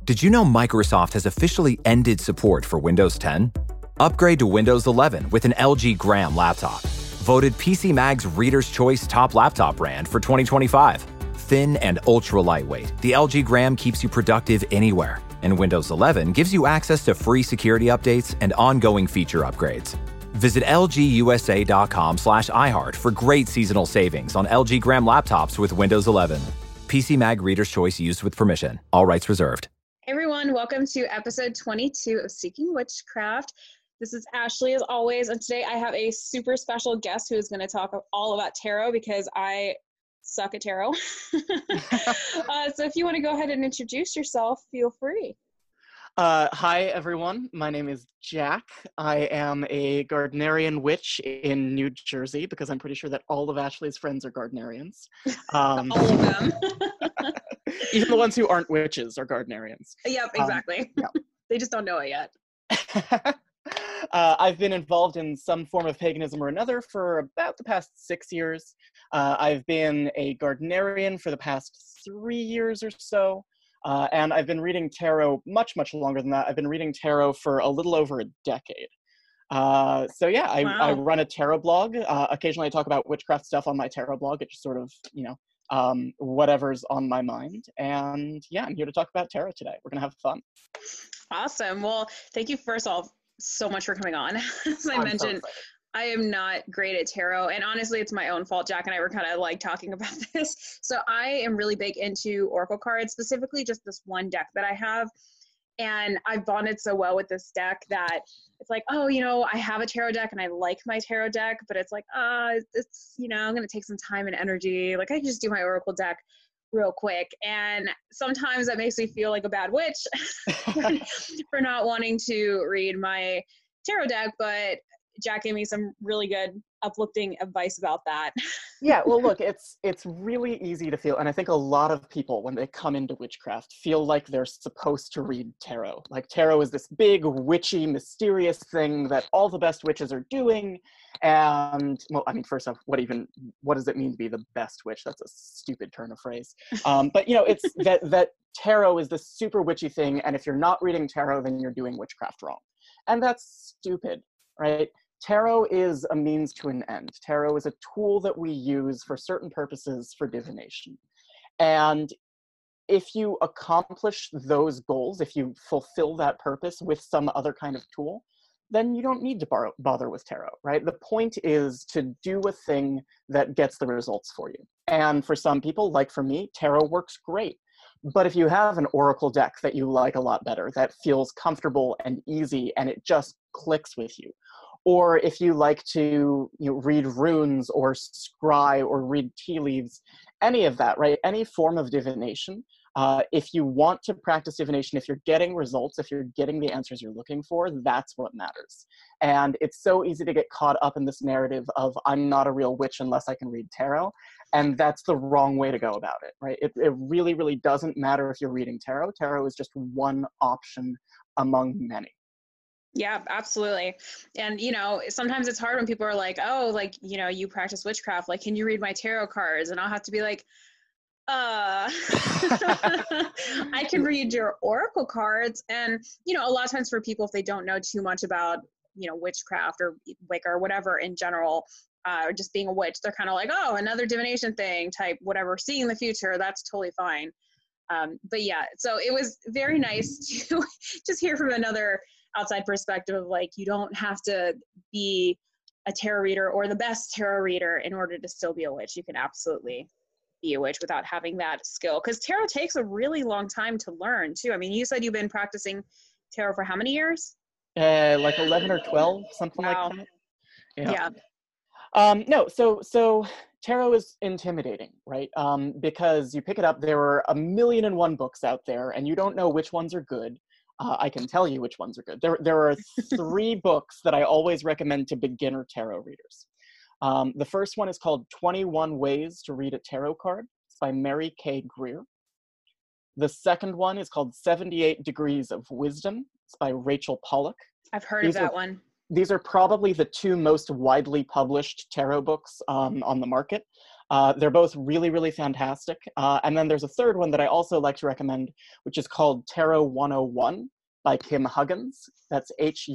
Did you know Microsoft has officially ended support for Windows 10? Upgrade to Windows 11 with an LG Gram laptop. Voted PC Mag's Reader's Choice Top Laptop Brand for 2025. Thin and ultra lightweight, the LG Gram keeps you productive anywhere. And Windows 11 gives you access to free security updates and ongoing feature upgrades. Visit lgusa.com/iHeart for great seasonal savings on LG Gram laptops with Windows 11. PC Mag Reader's Choice used with permission. All rights reserved. Hey everyone, welcome to episode 22 of Seeking Witchcraft. This is Ashley as always, and today I have a super special guest who is going to talk all about tarot because I suck at tarot. So if you want to go ahead and introduce yourself, feel free. Hi everyone, my name is Jack. I am a Gardnerian witch in New Jersey because I'm pretty sure that all of Ashley's friends are Gardnerians. All of them. Even the ones who aren't witches are Gardnerians. Yep, exactly. Yeah. They just don't know it yet. I've been involved in some form of paganism or another for about the past 6 years. I've been a Gardnerian for the past 3 years or so. And I've been reading tarot much, much longer than that. I've been reading tarot for a little over a decade. I run a tarot blog. Occasionally I talk about witchcraft stuff on my tarot blog. It's just sort of, whatever's on my mind. And yeah, I'm here to talk about tarot today. We're going to have fun. Awesome. Well, thank you first of all so much for coming on. As I mentioned, I am not great at tarot, and honestly, it's my own fault. Jack and I were kind of like talking about this. So I am really big into oracle cards, specifically just this one deck that I have. And I've bonded so well with this deck that it's like, oh, I have a tarot deck and I like my tarot deck, but it's like, it's, I'm going to take some time and energy. Like I can just do my oracle deck real quick. And sometimes that makes me feel like a bad witch for not wanting to read my tarot deck, but Jack gave me some really good uplifting advice about that. Yeah, well, look, it's really easy to feel, and I think a lot of people, when they come into witchcraft, feel like they're supposed to read tarot. Like tarot is this big, witchy, mysterious thing that all the best witches are doing, and, well, I mean, first off, what does it mean to be the best witch? That's a stupid turn of phrase. But, it's that tarot is this super witchy thing, and if you're not reading tarot, then you're doing witchcraft wrong. And that's stupid, right? Tarot is a means to an end. Tarot is a tool that we use for certain purposes for divination. And if you accomplish those goals, if you fulfill that purpose with some other kind of tool, then you don't need to bother with tarot, right? The point is to do a thing that gets the results for you. And for some people, like for me, tarot works great. But if you have an oracle deck that you like a lot better, that feels comfortable and easy, and it just clicks with you, or if you like to read runes or scry or read tea leaves, any of that, right? Any form of divination, if you want to practice divination, if you're getting results, if you're getting the answers you're looking for, that's what matters. And it's so easy to get caught up in this narrative of I'm not a real witch unless I can read tarot. And that's the wrong way to go about it, right? It really, really doesn't matter if you're reading tarot. Tarot is just one option among many. Yeah, absolutely. And, sometimes it's hard when people are like, oh, like, you practice witchcraft, like, can you read my tarot cards? And I'll have to be like, I can read your oracle cards. And, a lot of times for people, if they don't know too much about, witchcraft or Wicca or whatever in general, or just being a witch, they're kind of like, oh, another divination thing type, whatever, seeing the future, that's totally fine. But yeah, so it was very nice to just hear from another outside perspective of like, you don't have to be a tarot reader or the best tarot reader in order to still be a witch. You can absolutely be a witch without having that skill, because tarot takes a really long time to learn too. I mean, you said you've been practicing tarot for how many years? Like 11 or 12, something Wow. like that. Yeah. No, so tarot is intimidating, right? Because you pick it up, there are 1,000,001 books out there, and you don't know which ones are good. I can tell you which ones are good. There are 3 books that I always recommend to beginner tarot readers. The first one is called 21 Ways to Read a Tarot Card. It's by Mary K. Greer. The second one is called 78 Degrees of Wisdom. It's by Rachel Pollack. I've heard of that one. These are probably the 2 most widely published tarot books on the market. They're both really, really fantastic. And then there's a third one that I also like to recommend, which is called Tarot 101 by Kim Huggins. That's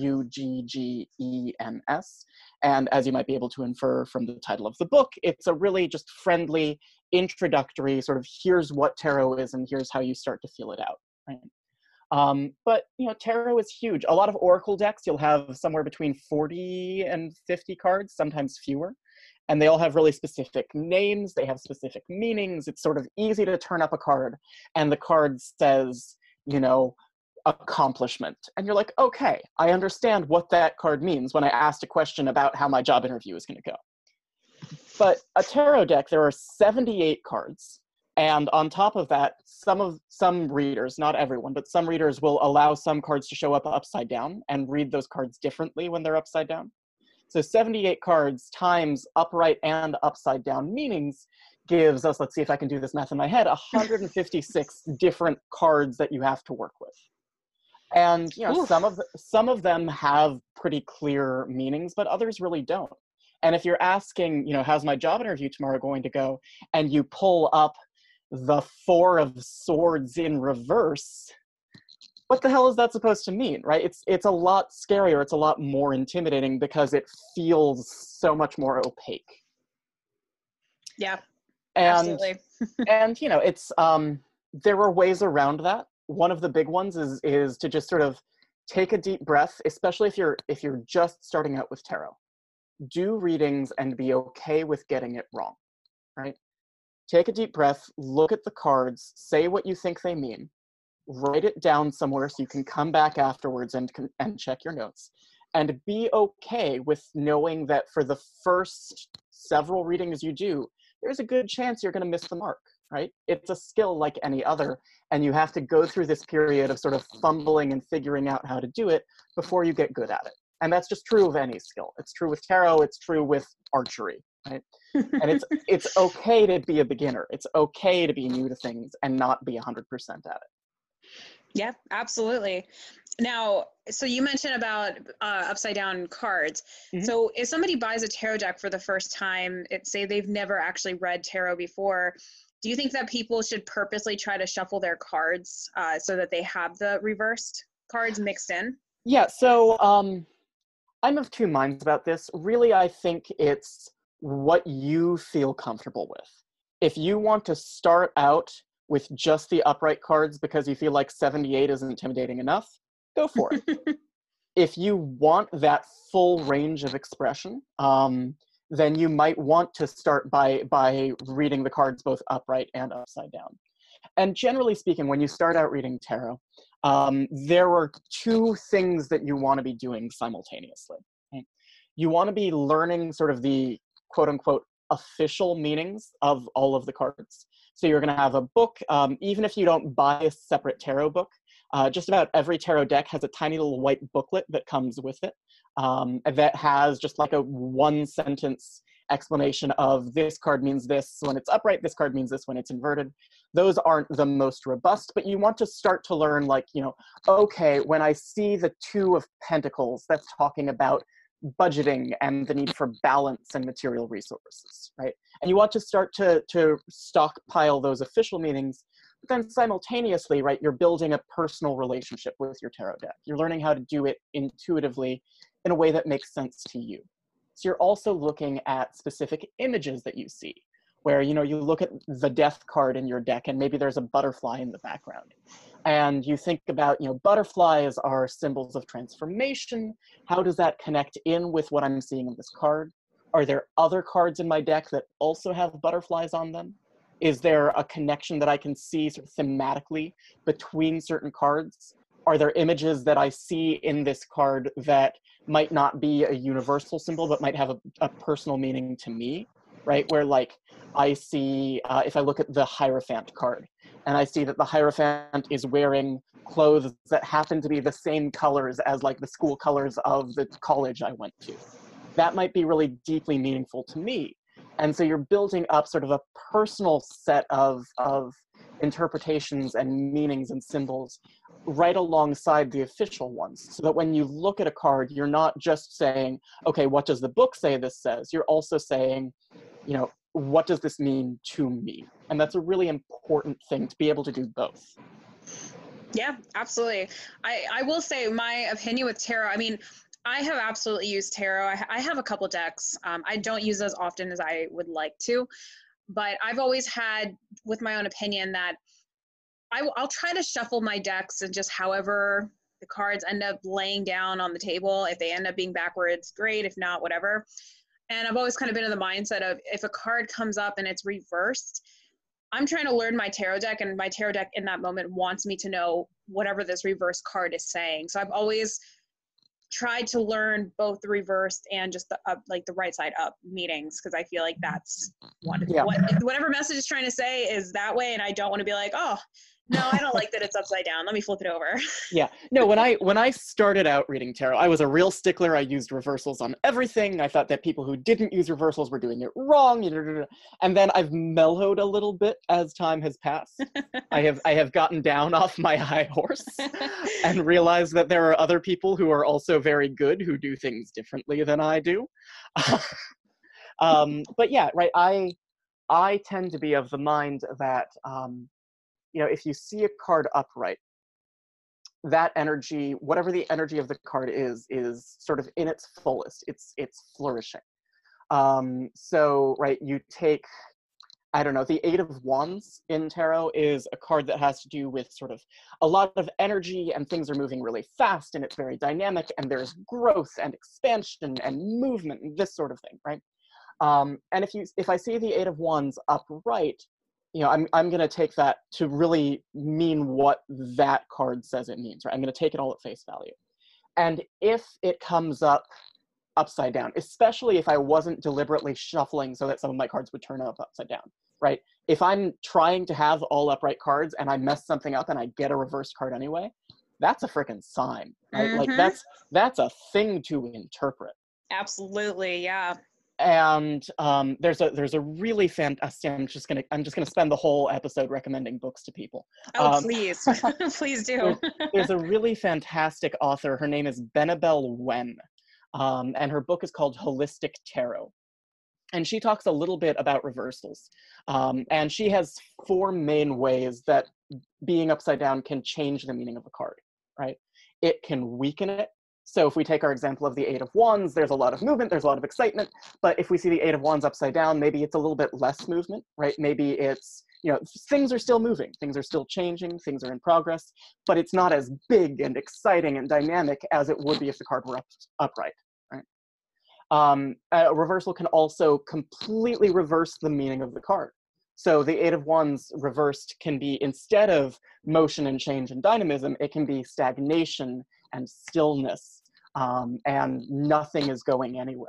Hugggens. And as you might be able to infer from the title of the book, it's a really just friendly, introductory sort of here's what tarot is and here's how you start to feel it out, right? But, tarot is huge. A lot of oracle decks, you'll have somewhere between 40 and 50 cards, sometimes fewer. And they all have really specific names. They have specific meanings. It's sort of easy to turn up a card and the card says, accomplishment. And you're like, okay, I understand what that card means when I asked a question about how my job interview is going to go. But a tarot deck, there are 78 cards. And on top of that, some readers, not everyone, but some readers will allow some cards to show up upside down and read those cards differently when they're upside down. So 78 cards times upright and upside down meanings gives us, let's see if I can do this math in my head, 156 different cards that you have to work with. And some of them have pretty clear meanings, but others really don't. And if you're asking, how's my job interview tomorrow going to go, and you pull up the 4 of Swords in reverse, what the hell is that supposed to mean, right? It's a lot scarier, it's a lot more intimidating because it feels so much more opaque. Yeah, absolutely. And it's there are ways around that. One of the big ones is to just sort of take a deep breath, especially if you're just starting out with tarot. Do readings and be okay with getting it wrong, right? Take a deep breath, look at the cards, say what you think they mean, write it down somewhere so you can come back afterwards and check your notes, and be okay with knowing that for the first several readings you do, there's a good chance you're going to miss the mark, right? It's a skill like any other, and you have to go through this period of sort of fumbling and figuring out how to do it before you get good at it. And that's just true of any skill. It's true with tarot, it's true with archery, right? And it's okay to be a beginner. It's okay to be new to things and not be 100% at it. Yeah, absolutely. Now, so you mentioned about upside down cards. Mm-hmm. So if somebody buys a tarot deck for the first time, say they've never actually read tarot before, do you think that people should purposely try to shuffle their cards so that they have the reversed cards mixed in? Yeah, so I'm of two minds about this. Really, I think it's what you feel comfortable with. If you want to start out with just the upright cards because you feel like 78 is intimidating enough, go for it. If you want that full range of expression, then you might want to start by reading the cards both upright and upside down. And generally speaking, when you start out reading tarot, there are two things that you want to be doing simultaneously. Okay? You want to be learning sort of the quote-unquote official meanings of all of the cards. So you're going to have a book, even if you don't buy a separate tarot book, just about every tarot deck has a tiny little white booklet that comes with it that has just like a one-sentence explanation of this card means this when it's upright, this card means this when it's inverted. Those aren't the most robust, but you want to start to learn like, okay, when I see the 2 of Pentacles, that's talking about budgeting and the need for balance and material resources, right? And you want to start to stockpile those official meanings, but then simultaneously, right, you're building a personal relationship with your tarot deck. You're learning how to do it intuitively in a way that makes sense to you. So you're also looking at specific images that you see, where, you look at the death card in your deck and maybe there's a butterfly in the background. And you think about, butterflies are symbols of transformation. How does that connect in with what I'm seeing in this card? Are there other cards in my deck that also have butterflies on them? Is there a connection that I can see sort of thematically between certain cards? Are there images that I see in this card that might not be a universal symbol, but might have a personal meaning to me, right? Where like I see, if I look at the Hierophant card, and I see that the Hierophant is wearing clothes that happen to be the same colors as like the school colors of the college I went to. That might be really deeply meaningful to me. And so you're building up sort of a personal set of interpretations and meanings and symbols right alongside the official ones, so that when you look at a card, you're not just saying, okay, what does the book say this says? You're also saying, what does this mean to me? And that's a really important thing, to be able to do both. Yeah, absolutely. I will say my opinion with tarot, I mean, I have absolutely used tarot. I have a couple decks. I don't use as often as I would like to, but I've always had, with my own opinion, that I'll try to shuffle my decks and just however the cards end up laying down on the table. If they end up being backwards, great. If not, whatever. And I've always kind of been in the mindset of, if a card comes up and it's reversed, I'm trying to learn my tarot deck, and my tarot deck in that moment wants me to know whatever this reverse card is saying. So I've always tried to learn both the reversed and just the up, like the right side up meanings, because I feel like that's whatever message is trying to say is that way, and I don't want to be like, oh, no, I don't like that it's upside down. Let me flip it over. Yeah. No, when I started out reading tarot, I was a real stickler. I used reversals on everything. I thought that people who didn't use reversals were doing it wrong. And then I've mellowed a little bit as time has passed. I have gotten down off my high horse and realized that there are other people who are also very good, who do things differently than I do. But yeah, right. I tend to be of the mind that, if you see a card upright, that energy, whatever the energy of the card is sort of in its fullest. It's flourishing. So, right, you take, I don't know, the Eight of Wands in tarot is a card that has to do with sort of a lot of energy, and things are moving really fast, and it's very dynamic, and there's growth and expansion and movement and this sort of thing, right? And if I see the Eight of Wands upright, I'm going to take that to really mean what that card says it means, right? I'm going to take it all at face value. And if it comes up upside down, especially if I wasn't deliberately shuffling so that some of my cards would turn up upside down, right? If I'm trying to have all upright cards and I mess something up and I get a reversed card anyway, that's a freaking sign, right? Mm-hmm. Like that's a thing to interpret. Absolutely, yeah. And there's a really fantastic. I'm just gonna spend the whole episode recommending books to people. Oh, please, please do. There's a really fantastic author. Her name is Benebell Wen, and her book is called Holistic Tarot. And she talks a little bit about reversals. And she has 4 main ways that being upside down can change the meaning of a card, right? It can weaken it. So if we take our example of the Eight of Wands, there's a lot of movement, there's a lot of excitement. But if we see the Eight of Wands upside down, maybe it's a little bit less movement, right? Maybe it's, things are still moving, things are still changing, things are in progress, but it's not as big and exciting and dynamic as it would be if the card were upright, right? A reversal can also completely reverse the meaning of the card. So the Eight of Wands reversed can be, instead of motion and change and dynamism, it can be stagnation and stillness, and nothing is going anywhere.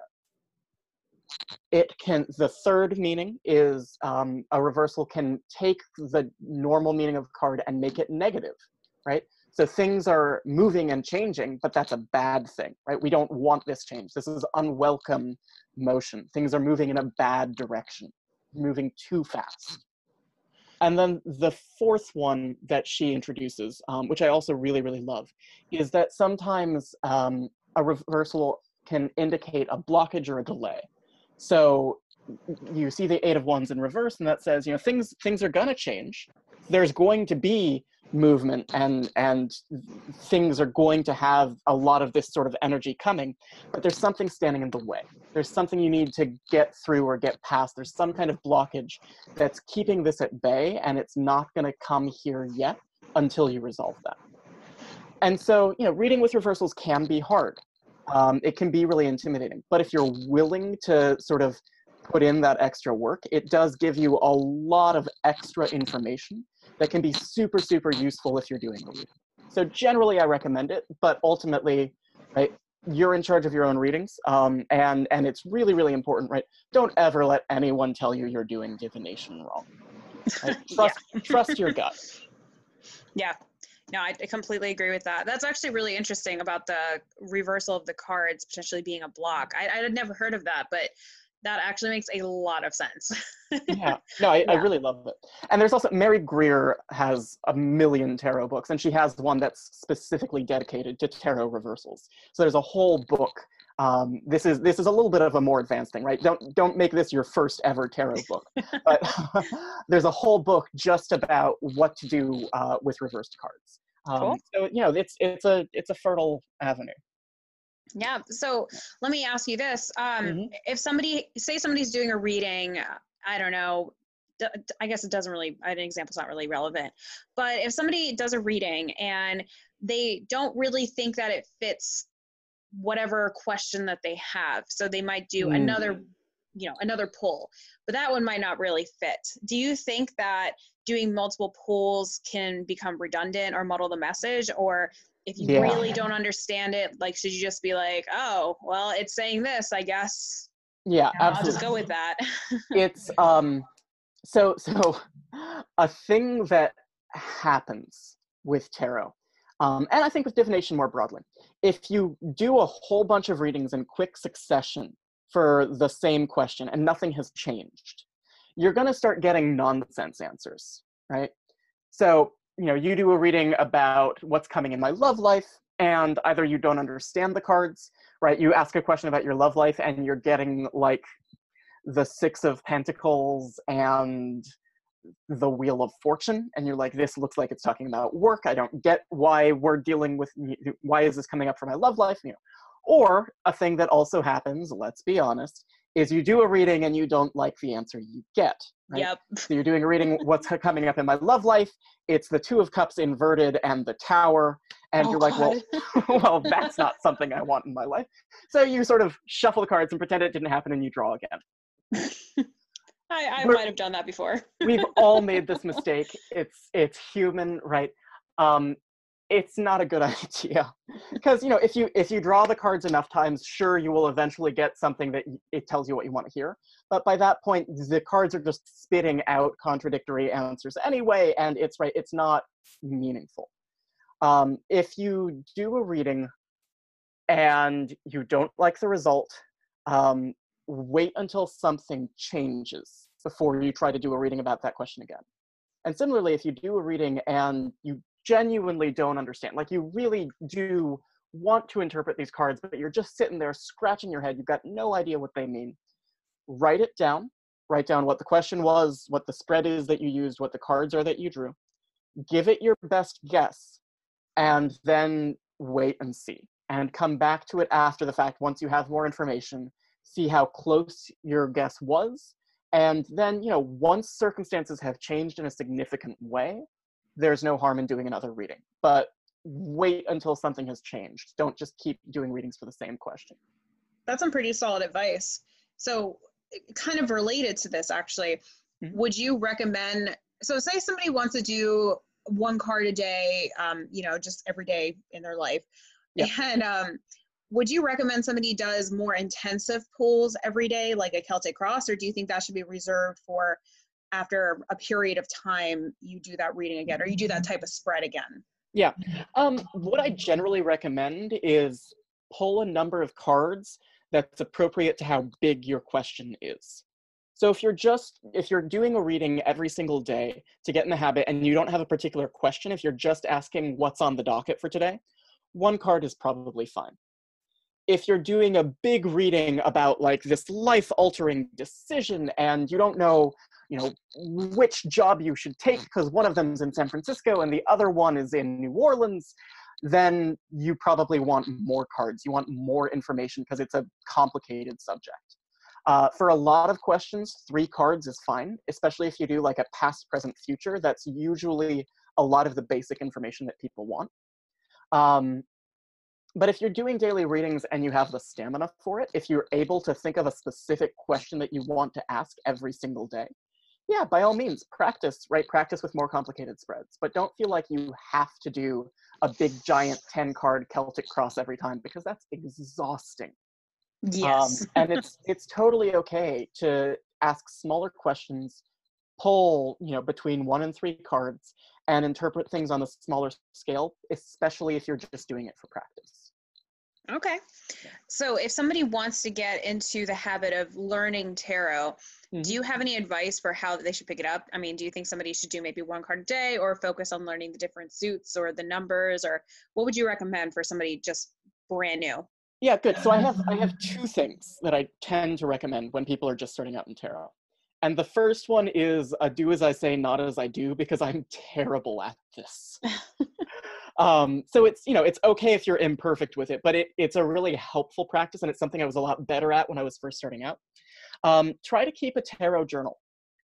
The third meaning is a reversal can take the normal meaning of a card and make it negative, right? So things are moving and changing, but that's a bad thing, right? We don't want this change. This is unwelcome motion. Things are moving in a bad direction, moving too fast. And then the fourth one that she introduces, which I also really, really love, is that sometimes a reversal can indicate a blockage or a delay. So you see the Eight of Wands in reverse, and that says, things are gonna change. There's going to be movement, and things are going to have a lot of this sort of energy coming, but there's something standing in the way. There's something you need to get through or get past. There's some kind of blockage that's keeping this at bay, and it's not going to come here yet until you resolve that. And so, reading with reversals can be hard. It can be really intimidating, but if you're willing to sort of put in that extra work, it does give you a lot of extra information that can be super, super useful if you're doing a reading. So generally I recommend it, but ultimately, right, you're in charge of your own readings, and it's really, really important, right? Don't ever let anyone tell you you're doing divination wrong. Right? Trust your gut. Yeah. No, I completely agree with that. That's actually really interesting about the reversal of the cards potentially being a block. I had never heard of that, but that actually makes a lot of sense. Yeah, no, I really love it. And there's also, Mary Greer has a million tarot books, and she has one that's specifically dedicated to tarot reversals. So there's a whole book This is a little bit of a more advanced thing, right? Don't make this your first ever tarot book, but there's a whole book just about what to do with reversed cards. Cool. So it's a fertile avenue. Yeah. So let me ask you this: if somebody's doing a reading, I don't know. I guess it doesn't really. An example's not really relevant. But if somebody does a reading and they don't really think that it fits whatever question that they have, so they might do another pull, but that one might not really fit. Do you think that doing multiple pulls can become redundant or muddle the message? Or if you really don't understand it, like, should you just be like, oh, well, it's saying this, I guess. Yeah, absolutely. I'll just go with that. It's so a thing that happens with tarot, and I think with divination more broadly, if you do a whole bunch of readings in quick succession for the same question and nothing has changed, you're going to start getting nonsense answers, right? So, you do a reading about what's coming in my love life, and either you don't understand the cards, right? You ask a question about your love life and you're getting like the Six of Pentacles and the Wheel of Fortune, and you're like, this looks like it's talking about work. I don't get why why is this coming up for my love life? Or a thing that also happens, let's be honest, is you do a reading and you don't like the answer you get. Right? Yep. So you're doing a reading, what's coming up in my love life? It's the Two of Cups inverted and the Tower. And you're like, well, that's not something I want in my life. So you sort of shuffle the cards and pretend it didn't happen and you draw again. I might have done that before. We've all made this mistake. It's human, right? It's not a good idea, because if you draw the cards enough times, sure, you will eventually get something that it tells you what you want to hear. But by that point, the cards are just spitting out contradictory answers anyway, and it's not meaningful. If you do a reading and you don't like the result, wait until something changes before you try to do a reading about that question again. And similarly, if you do a reading and you genuinely don't understand, like you really do want to interpret these cards, but you're just sitting there scratching your head, you've got no idea what they mean, write it down. Write down what the question was, what the spread is that you used, what the cards are that you drew. Give it your best guess, and then wait and see. And come back to it after the fact once you have more information. See how close your guess was, and then, once circumstances have changed in a significant way, there's no harm in doing another reading. But wait until something has changed. Don't just keep doing readings for the same question. That's some pretty solid advice. So, kind of related to this, actually, would you recommend, so say somebody wants to do one card a day, just every day in their life, and would you recommend somebody does more intensive pulls every day, like a Celtic Cross, or do you think that should be reserved for after a period of time you do that reading again, or you do that type of spread again? Yeah. What I generally recommend is pull a number of cards that's appropriate to how big your question is. So if you're doing a reading every single day to get in the habit and you don't have a particular question, if you're just asking what's on the docket for today, one card is probably fine. If you're doing a big reading about like this life-altering decision and you don't know, which job you should take because one of them is in San Francisco and the other one is in New Orleans, then you probably want more cards. You want more information because it's a complicated subject. For a lot of questions, 3 cards is fine, especially if you do like a past, present, future. That's usually a lot of the basic information that people want. But if you're doing daily readings and you have the stamina for it, if you're able to think of a specific question that you want to ask every single day, yeah, by all means, practice, right? Practice with more complicated spreads. But don't feel like you have to do a big, giant 10-card Celtic Cross every time, because that's exhausting. Yes. And it's totally okay to ask smaller questions, pull, between 1 and 3 cards, and interpret things on a smaller scale, especially if you're just doing it for practice. Okay. So if somebody wants to get into the habit of learning tarot, do you have any advice for how they should pick it up? I mean, do you think somebody should do maybe 1 card a day, or focus on learning the different suits or the numbers, or what would you recommend for somebody just brand new? Yeah, good. So I have two things that I tend to recommend when people are just starting out in tarot. And the first one is a do as I say, not as I do, because I'm terrible at this. So it's okay if you're imperfect with it, but it's a really helpful practice, and it's something I was a lot better at when I was first starting out. Try to keep a tarot journal.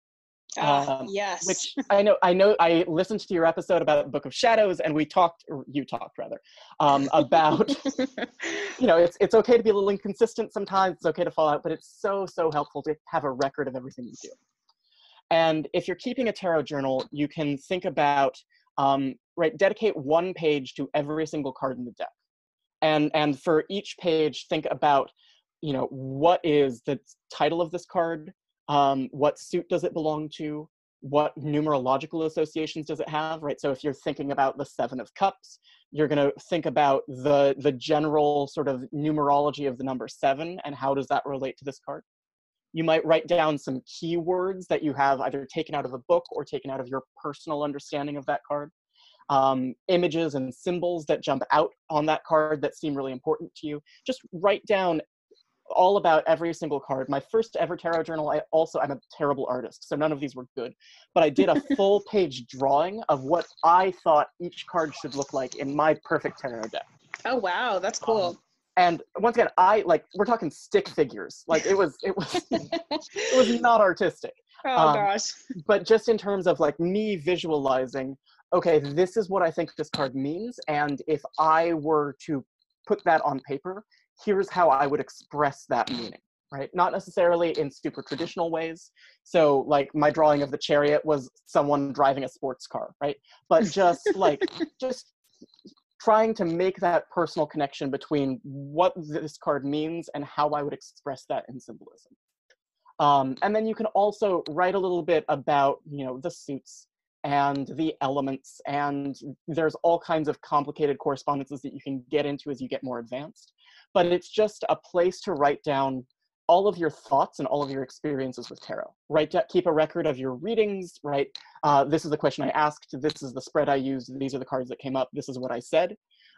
Yes. Which I know I listened to your episode about Book of Shadows, and we talked, or you talked rather, about, it's okay to be a little inconsistent sometimes, it's okay to fall out, but it's so helpful to have a record of everything you do. And if you're keeping a tarot journal, you can think about, dedicate one page to every single card in the deck. And for each page, think about, what is the title of this card? What suit does it belong to? What numerological associations does it have, right? So if you're thinking about the Seven of Cups, you're going to think about the general sort of numerology of the number 7, and how does that relate to this card? You might write down some keywords that you have either taken out of a book or taken out of your personal understanding of that card. Images and symbols that jump out on that card that seem really important to you. Just write down all about every single card. My first ever tarot journal, I'm a terrible artist, so none of these were good, but I did a full page drawing of what I thought each card should look like in my perfect tarot deck. Oh, wow. That's cool. And once again, we're talking stick figures. Like it was not artistic. Oh gosh. But just in terms of like me visualizing, okay, this is what I think this card means, and if I were to put that on paper, here's how I would express that meaning, right? Not necessarily in super traditional ways. So like my drawing of the Chariot was someone driving a sports car, right? But just trying to make that personal connection between what this card means and how I would express that in symbolism. And then you can also write a little bit about, the suits and the elements, and there's all kinds of complicated correspondences that you can get into as you get more advanced. But it's just a place to write down all of your thoughts and all of your experiences with tarot. Keep a record of your readings, right? This is the question I asked, this is the spread I used, these are the cards that came up, this is what I said.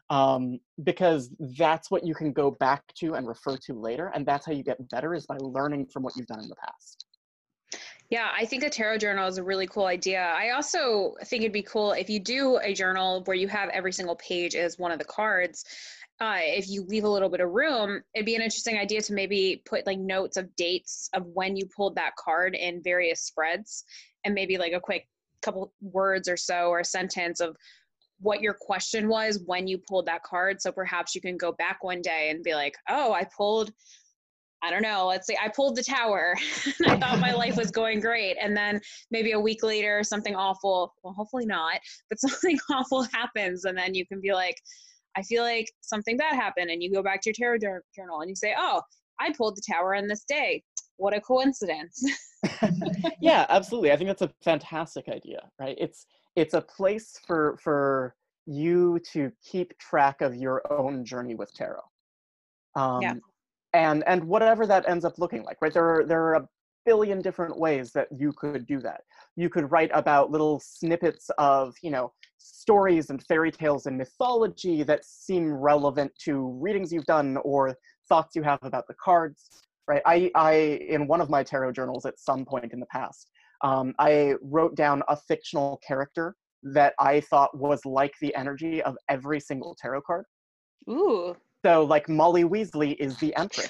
Because that's what you can go back to and refer to later, and that's how you get better, is by learning from what you've done in the past. Yeah, I think a tarot journal is a really cool idea. I also think it'd be cool if you do a journal where you have every single page as one of the cards. If you leave a little bit of room, it'd be an interesting idea to maybe put like notes of dates of when you pulled that card in various spreads, and maybe like a quick couple words or so, or a sentence of what your question was when you pulled that card. So perhaps you can go back one day and be like, oh, I pulled, I don't know, let's say I pulled the Tower and I thought my life was going great. And then maybe a week later, something awful, well, hopefully not, but something awful happens. And then you can be like, I feel like something bad happened. And you go back to your tarot journal and you say, oh, I pulled the Tower on this day. What a coincidence. Yeah, absolutely. I think that's a fantastic idea, right? It's a place for you to keep track of your own journey with tarot. Yeah. And whatever that ends up looking like, right? There are a billion different ways that you could do that. You could write about little snippets of, stories and fairy tales and mythology that seem relevant to readings you've done or thoughts you have about the cards, right? I in one of my tarot journals at some point in the past, I wrote down a fictional character that I thought was like the energy of every single tarot card. Ooh. So like Molly Weasley is the Empress.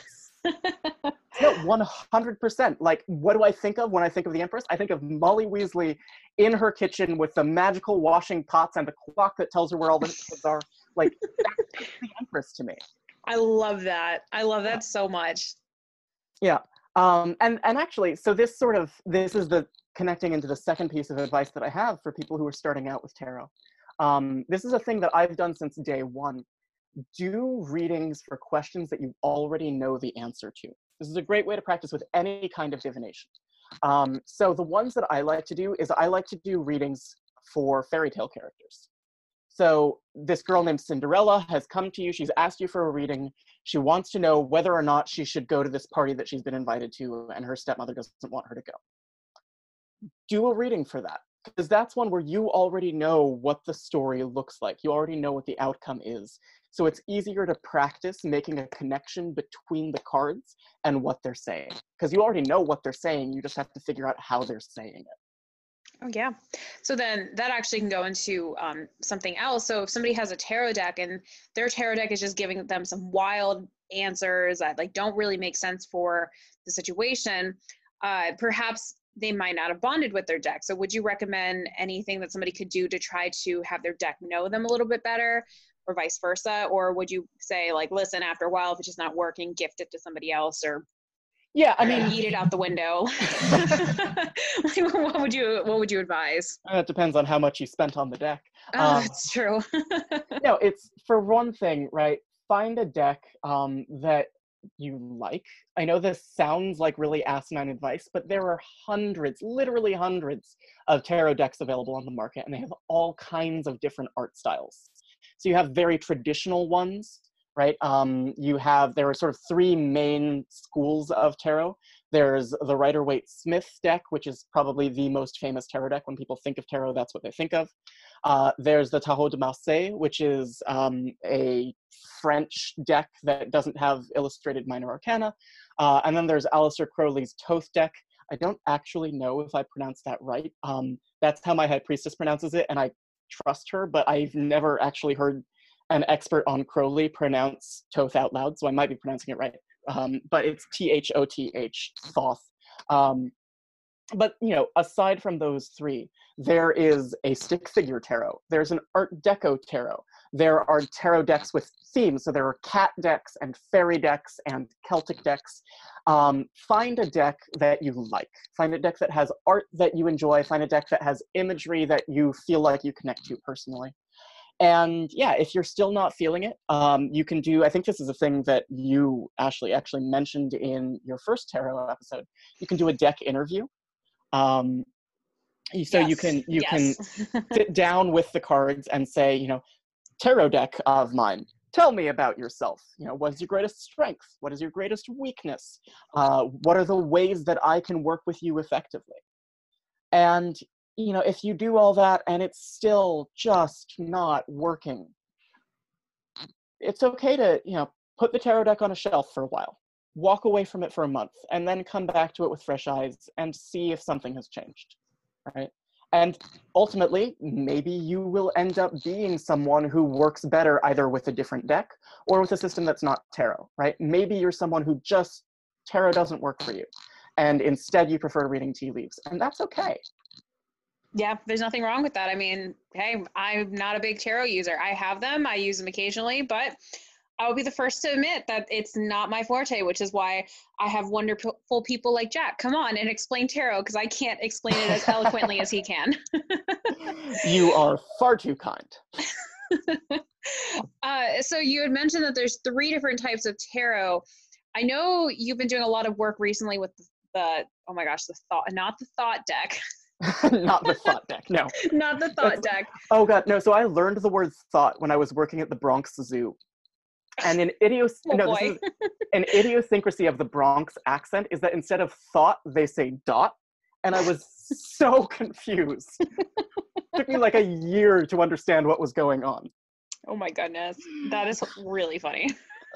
No, 100%. Like, what do I think of when I think of the Empress? I think of Molly Weasley in her kitchen with the magical washing pots and the clock that tells her where all the kids are. Like, that's the Empress to me. I love that. I love that so much. Yeah. And actually, so this is the connecting into the second piece of advice that I have for people who are starting out with tarot. This is a thing that I've done since day one. Do readings for questions that you already know the answer to. This is a great way to practice with any kind of divination. So the ones that I like to do is I like to do readings for fairy tale characters. So this girl named Cinderella has come to you, she's asked you for a reading, she wants to know whether or not she should go to this party that she's been invited to and her stepmother doesn't want her to go. Do a reading for that. because that's one where you already know what the story looks like. You already know what the outcome is. So it's easier to practice making a connection between the cards and what they're saying. Because you already know what they're saying, you just have to figure out how they're saying it. Oh, yeah. So then that actually can go into something else. So if somebody has a tarot deck and their tarot deck is just giving them some wild answers that like don't really make sense for the situation, perhaps they might not have bonded with their deck. So would you recommend anything that somebody could do to try to have their deck know them a little bit better, or vice versa? Or would you say, like, listen, after a while, if it's just not working, gift it to somebody else, or yeah, I mean, eat it out the window? Like, what would you advise? It depends on how much you spent on the deck. Oh, that's true. No, it's, for one thing, right, find a deck that you like. I know this sounds like really asinine advice, but there are hundreds, literally hundreds of tarot decks available on the market, and they have all kinds of different art styles. So you have very traditional ones, right? There are sort of three main schools of tarot. There's the Rider-Waite-Smith deck, which is probably the most famous tarot deck. When people think of tarot, that's what they think of. There's the Tarot de Marseille, which is a French deck that doesn't have illustrated minor arcana. And then there's Aleister Crowley's Thoth deck. I don't actually know if I pronounced that right. That's how my High Priestess pronounces it, and I trust her, but I've never actually heard an expert on Crowley pronounce Thoth out loud, so I might be pronouncing it right. But it's Thoth, Thoth. But, you know, aside from those three, there is a stick figure tarot. There's an Art Deco tarot. There are tarot decks with themes. So there are cat decks and fairy decks and Celtic decks. Find a deck that you like. Find a deck that has art that you enjoy. Find a deck that has imagery that you feel like you connect to personally. And yeah, if you're still not feeling it, you can do, I think this is a thing that you, Ashley, actually mentioned in your first tarot episode. You can do a deck interview. So yes, you can sit down with the cards and say, you know, tarot deck of mine, tell me about yourself. You know, what is your greatest strength? What is your greatest weakness? What are the ways that I can work with you effectively? And, you know, if you do all that and it's still just not working, it's okay to, you know, put the tarot deck on a shelf for a while. Walk away from it for a month, and then come back to it with fresh eyes and see if something has changed, right? And ultimately, maybe you will end up being someone who works better either with a different deck or with a system that's not tarot, right? Maybe you're someone who just, tarot doesn't work for you, and instead you prefer reading tea leaves, and that's okay. Yeah, there's nothing wrong with that. I mean, hey, I'm not a big tarot user. I have them, I use them occasionally, but I will be the first to admit that it's not my forte, which is why I have wonderful people like Jack come on and explain tarot, because I can't explain it as eloquently as he can. You are far too kind. So you had mentioned that there's 3 different types of tarot. I know you've been doing a lot of work recently with the oh my gosh, not the thought deck. Not the thought deck, no. Not the thought deck. Oh God, no, so I learned the word thought when I was working at the Bronx Zoo. And an idiosyncrasy of the Bronx accent is that instead of thought, they say dot. And I was so confused. It took me like a year to understand what was going on. Oh my goodness. That is really funny.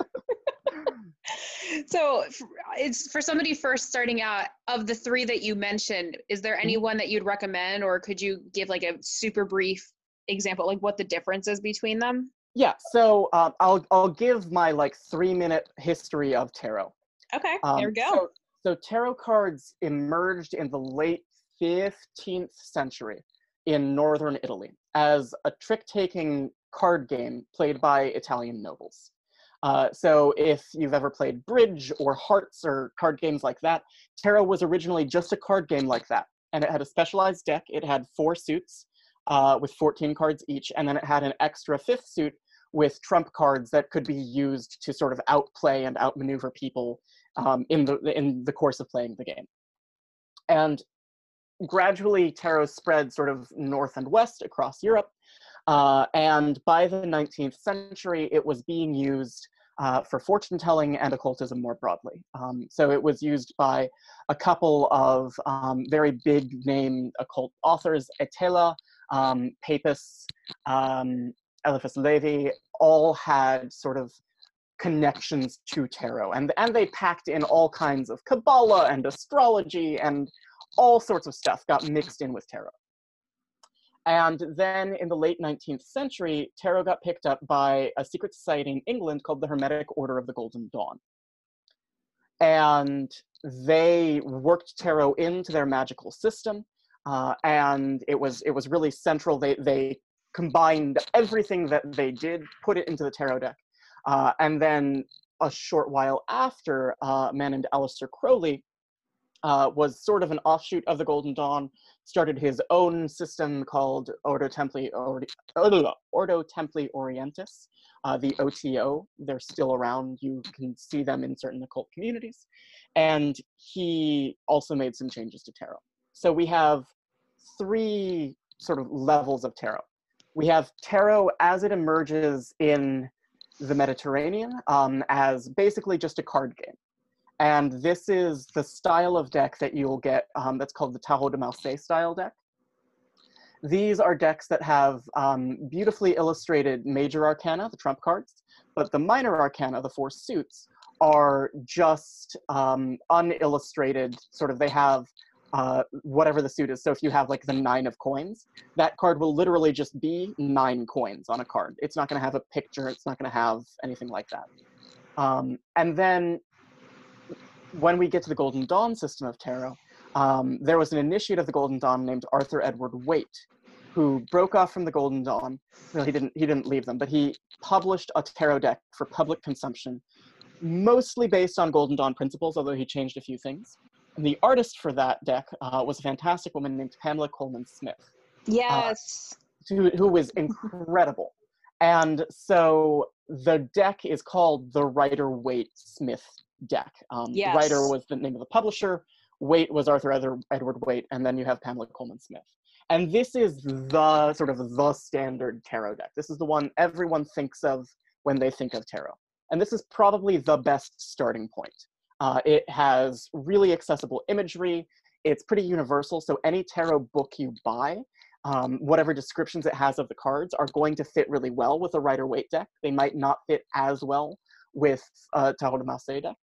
So it's for somebody first starting out, of the 3 that you mentioned, is there any one that you'd recommend, or could you give like a super brief example, like what the difference is between them? Yeah, so I'll give my like 3-minute history of tarot. Okay, there we go. So tarot cards emerged in the late 15th century in northern Italy as a trick-taking card game played by Italian nobles. So if you've ever played bridge or hearts or card games like that, tarot was originally just a card game like that. And it had a specialized deck. It had 4 suits with 14 cards each, and then it had an extra 5th suit with trump cards that could be used to sort of outplay and outmaneuver people in the course of playing the game. And gradually, tarot spread sort of north and west across Europe. And by the 19th century, it was being used for fortune telling and occultism more broadly. So it was used by a couple of very big name occult authors, Etela, Papus, Eliphas Levi, all had sort of connections to tarot, and they packed in all kinds of Kabbalah and astrology and all sorts of stuff got mixed in with tarot. And then in the late 19th century, tarot got picked up by a secret society in England called the Hermetic Order of the Golden Dawn. And they worked tarot into their magical system, and it was really central. They combined everything that they did, put it into the tarot deck. And then a short while after, a man named Aleister Crowley was sort of an offshoot of the Golden Dawn, started his own system called Ordo Templi Orientis, the OTO. They're still around. You can see them in certain occult communities. And he also made some changes to tarot. So we have three sort of levels of tarot. We have tarot as it emerges in the Mediterranean as basically just a card game. And this is the style of deck that you'll get that's called the Tarot de Marseille style deck. These are decks that have beautifully illustrated major arcana, the trump cards, but the minor arcana, the four suits, are just unillustrated, sort of, they have whatever the suit is. So if you have like the 9 of coins, that card will literally just be 9 coins on a card. It's not going to have a picture. It's not going to have anything like that. And then when we get to the Golden Dawn system of tarot, there was an initiate of the Golden Dawn named Arthur Edward Waite, who broke off from the Golden Dawn. No, he didn't leave them, but he published a tarot deck for public consumption, mostly based on Golden Dawn principles, although he changed a few things. And the artist for that deck was a fantastic woman named Pamela Coleman Smith. Yes. Who was incredible. And so the deck is called the Rider-Waite Smith deck. Yes. Rider was the name of the publisher, Waite was Arthur Edward Waite, and then you have Pamela Coleman Smith. And this is the sort of the standard tarot deck. This is the one everyone thinks of when they think of tarot. And this is probably the best starting point. It has really accessible imagery. It's pretty universal, so any tarot book you buy, whatever descriptions it has of the cards are going to fit really well with a Rider-Waite deck. They might not fit as well with a Tarot de Marseille deck.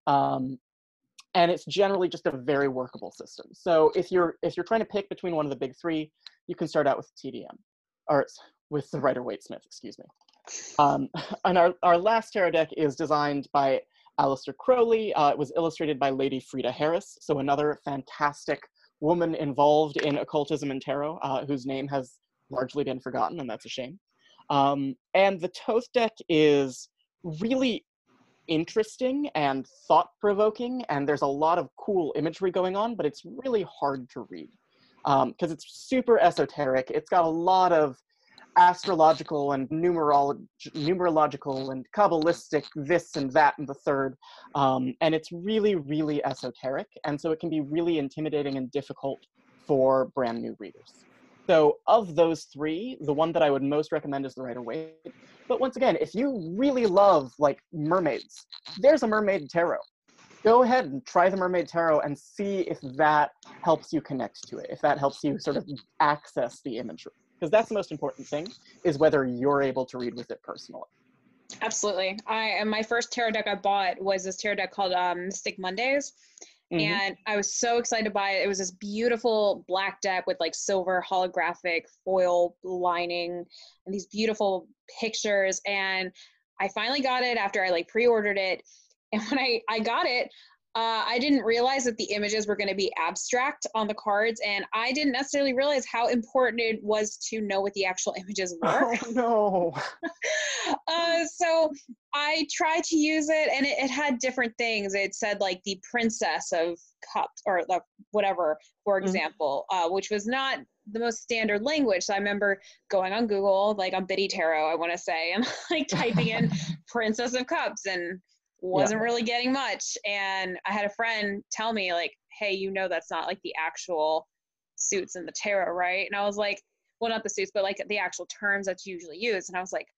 And it's generally just a very workable system. So if you're trying to pick between one of the big three, you can start out with TDM, or with the Rider-Waite Smith, excuse me. And our last tarot deck is designed by Aleister Crowley. It was illustrated by Lady Frida Harris, so another fantastic woman involved in occultism and tarot, whose name has largely been forgotten, and that's a shame. And the Thoth deck is really interesting and thought-provoking, and there's a lot of cool imagery going on, but it's really hard to read because it's super esoteric. It's got a lot of astrological and numerological and Kabbalistic this and that and the third, and it's really, really esoteric, and so it can be really intimidating and difficult for brand new readers. So of those three, the one that I would most recommend is the Rider-Waite. But once again, if you really love like mermaids, there's a mermaid tarot. Go ahead and try the Mermaid Tarot and see if that helps you connect to it, if that helps you sort of access the imagery. Because that's the most important thing, is whether you're able to read with it personally. Absolutely. My first tarot deck I bought was this tarot deck called Mystic Mondays. Mm-hmm. And I was so excited to buy it. It was this beautiful black deck with like silver holographic foil lining and these beautiful pictures. And I finally got it after I like pre-ordered it. And when I got it, I didn't realize that the images were going to be abstract on the cards, and I didn't necessarily realize how important it was to know what the actual images were. Oh, no. So I tried to use it, and it had different things. It said like the Princess of Cups, or the whatever, for example, which was not the most standard language. So I remember going on Google, like on Biddy Tarot, I want to say, and like typing in Princess of Cups, and wasn't really getting much. And I had a friend tell me like, hey, you know, that's not like the actual suits in the tarot, right? And I was like, well, not the suits, but like the actual terms that's usually used. And I was like,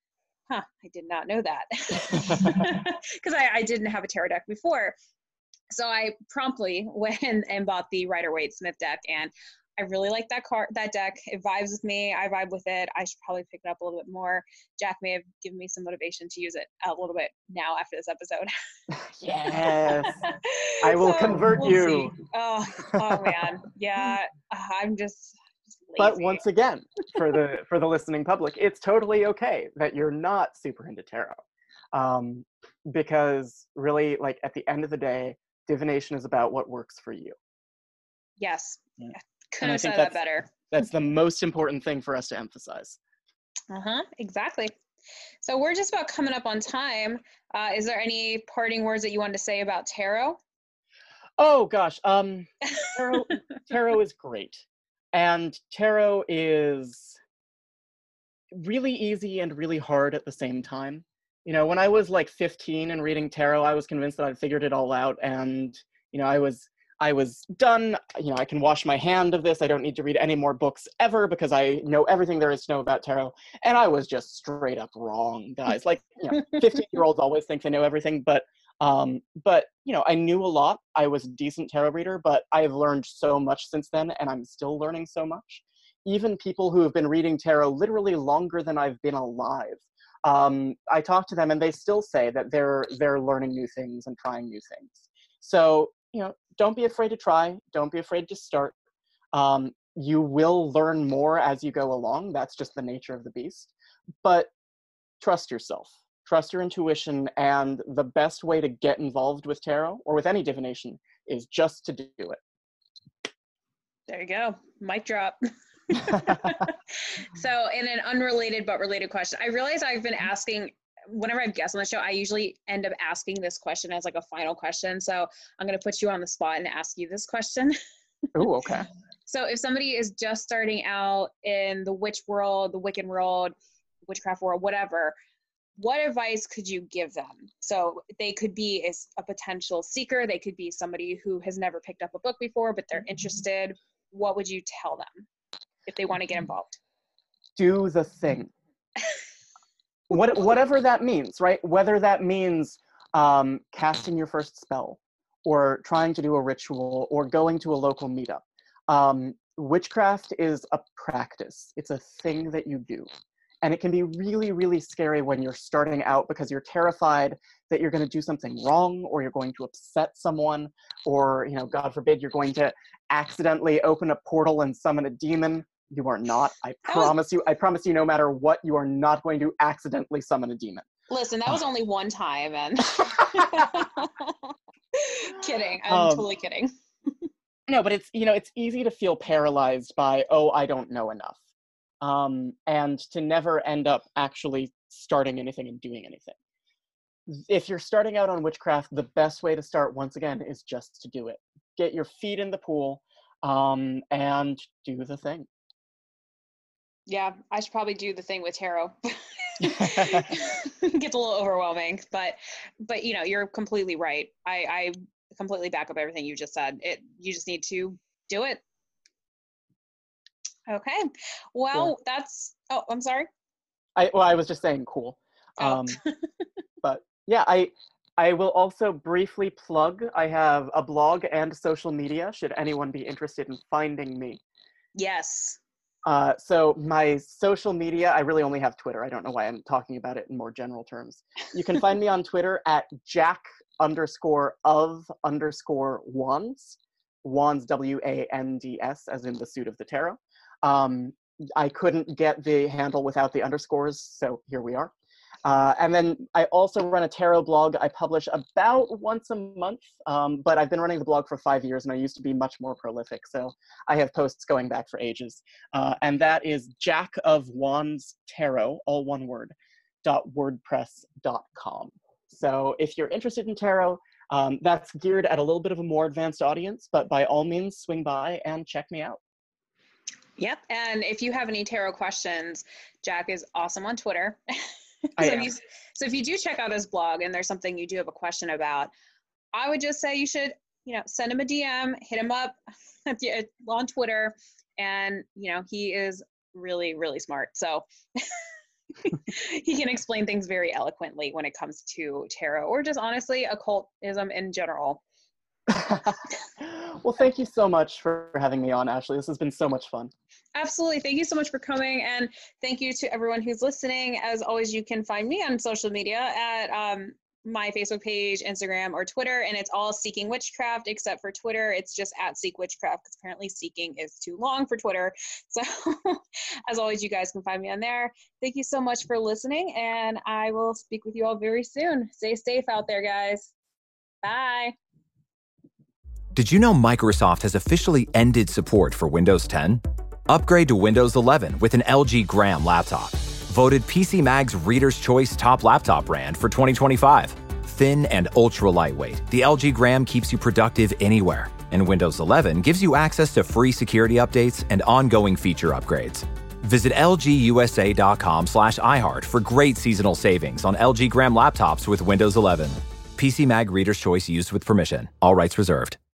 I did not know that. Because I didn't have a tarot deck before. So I promptly went and bought the Rider-Waite-Smith deck, and I really like that deck. It vibes with me. I vibe with it. I should probably pick it up a little bit more. Jack may have given me some motivation to use it a little bit now after this episode. Yes. I will convert we'll you. See. Oh man. Yeah. I'm just lazy. But once again, for the listening public, it's totally okay that you're not super into tarot. Because really, like, at the end of the day, divination is about what works for you. Yes. Yeah. Couldn't have said that better. That's the most important thing for us to emphasize. Exactly. So we're just about coming up on time. Is there any parting words that you wanted to say about tarot? Oh gosh, tarot is great. And tarot is really easy and really hard at the same time. You know, when I was like 15 and reading tarot, I was convinced that I'd figured it all out, and you know, I was done. You know, I can wash my hand of this. I don't need to read any more books ever because I know everything there is to know about tarot. And I was just straight up wrong, guys. Like, you know, 15-year-olds always think they know everything, but you know, I knew a lot. I was a decent tarot reader, but I've learned so much since then, and I'm still learning so much. Even people who have been reading tarot literally longer than I've been alive, I talk to them and they still say that they're learning new things and trying new things. So, you know, don't be afraid to try. Don't be afraid to start. You will learn more as you go along. That's just the nature of the beast. But trust yourself. Trust your intuition, and the best way to get involved with tarot or with any divination is just to do it. There you go. Mic drop. So, in an unrelated but related question, I realize I've been asking, whenever I have guests on the show, I usually end up asking this question as like a final question. So I'm going to put you on the spot and ask you this question. Oh, okay. So if somebody is just starting out in the witch world, the Wiccan world, witchcraft world, whatever, what advice could you give them? So they could be a potential seeker. They could be somebody who has never picked up a book before, but they're interested. What would you tell them if they want to get involved? Do the thing. Whatever that means, right? Whether that means casting your first spell, or trying to do a ritual, or going to a local meetup. Witchcraft is a practice. It's a thing that you do. And it can be really, really scary when you're starting out because you're terrified that you're going to do something wrong, or you're going to upset someone, or, you know, God forbid, you're going to accidentally open a portal and summon a demon. You are not. I promise you, no matter what, you are not going to accidentally summon a demon. Listen, that was only one time, and kidding. I'm totally kidding. No, but it's, you know, it's easy to feel paralyzed by, oh, I don't know enough. And to never end up actually starting anything and doing anything. If you're starting out on witchcraft, the best way to start, once again, is just to do it. Get your feet in the pool, and do the thing. Yeah, I should probably do the thing with tarot. Gets a little overwhelming, but you know, you're completely right. I completely back up everything you just said. You just need to do it. Okay. Well, that's, I'm sorry. I was just saying cool. But yeah, I will also briefly plug, I have a blog and social media, should anyone be interested in finding me. Yes. So my social media, I really only have Twitter. I don't know why I'm talking about it in more general terms. You can find me on Twitter at Jack_of_wands, wands, WANDS, as in the suit of the tarot. I couldn't get the handle without the underscores, so here we are. And then I also run a tarot blog. I publish about once a month, but I've been running the blog for 5 years, and I used to be much more prolific, so I have posts going back for ages. And that is Jack of Wands Tarot, all one word, .wordpress.com. So if you're interested in tarot, that's geared at a little bit of a more advanced audience, but by all means, swing by and check me out. Yep, and if you have any tarot questions, Jack is awesome on Twitter. So if you do check out his blog and there's something you do have a question about, I would just say you should, you know, send him a DM, hit him up on Twitter, and, you know, he is really, really smart. So He can explain things very eloquently when it comes to tarot or just honestly occultism in general. Well, thank you so much for having me on, Ashley. This has been so much fun. Absolutely. Thank you so much for coming. And thank you to everyone who's listening. As always, you can find me on social media at my Facebook page, Instagram, or Twitter. And it's all Seeking Witchcraft, except for Twitter. It's just at Seek Witchcraft, because apparently seeking is too long for Twitter. So as always, you guys can find me on there. Thank you so much for listening. And I will speak with you all very soon. Stay safe out there, guys. Bye. Did you know Microsoft has officially ended support for Windows 10? Upgrade to Windows 11 with an LG Gram laptop. Voted PC Mag's Reader's Choice Top Laptop Brand for 2025. Thin and ultra lightweight, the LG Gram keeps you productive anywhere. And Windows 11 gives you access to free security updates and ongoing feature upgrades. Visit lgusa.com/iHeart for great seasonal savings on LG Gram laptops with Windows 11. PC Mag Reader's Choice used with permission. All rights reserved.